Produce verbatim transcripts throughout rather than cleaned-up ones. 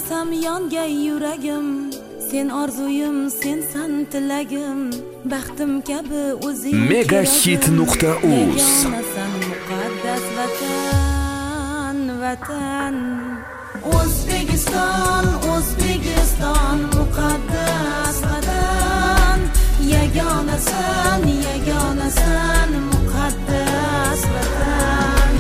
desam yongay yuragim, sen orzuyim, sensan tilagim, baxtim kabi o'zing megahit nuqta uz yagonasan muqaddas vatan, vatan. O'zbekiston, O'zbekiston muqaddas vatan, yagonasan, yagonasan muqaddas vatan.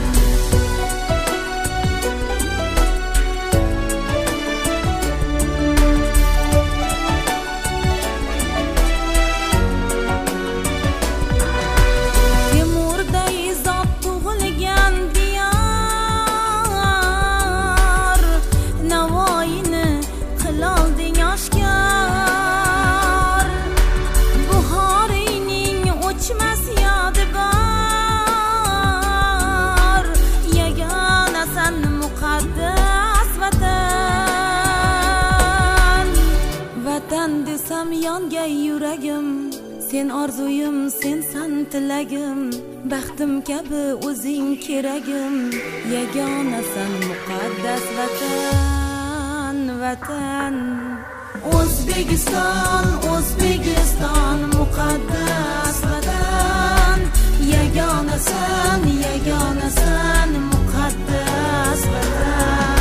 Desam yongay yuragim, sen orzuyim, sensan tilagim, baxtim kabi o'zing keragim, yagonasan muqaddas vatan, vatan. O'zbekiston, O'zbekiston muqaddas vatan, yagonasan, yagonasan muqaddas vatan.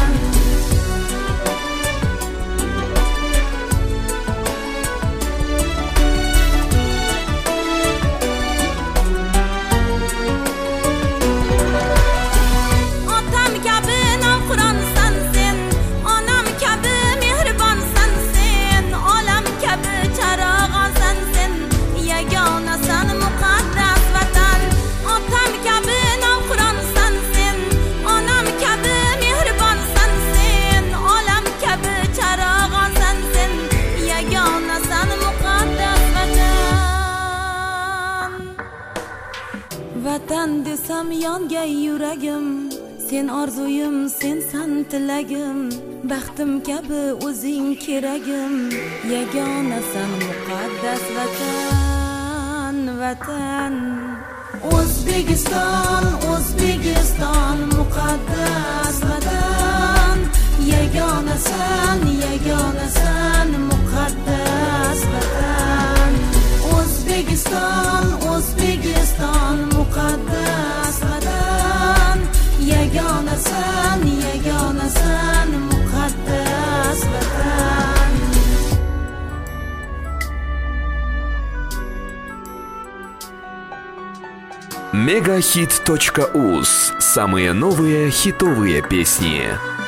Vatan desam yongay yuragim, sen orzuyim, sensan tilagim, baxtim kabi o'zing keragim, yagonasan muqaddas vatan, vatan. O'zbekiston, O'zbekiston muqaddas vatan, yagonasan, yagonasan muqaddas vatan. O'zbekiston, O'zbekiston muqaddas vatan, yagonasan, yagonasan muqaddas vatan. megahit точка уз. Самые новые хитовые песни.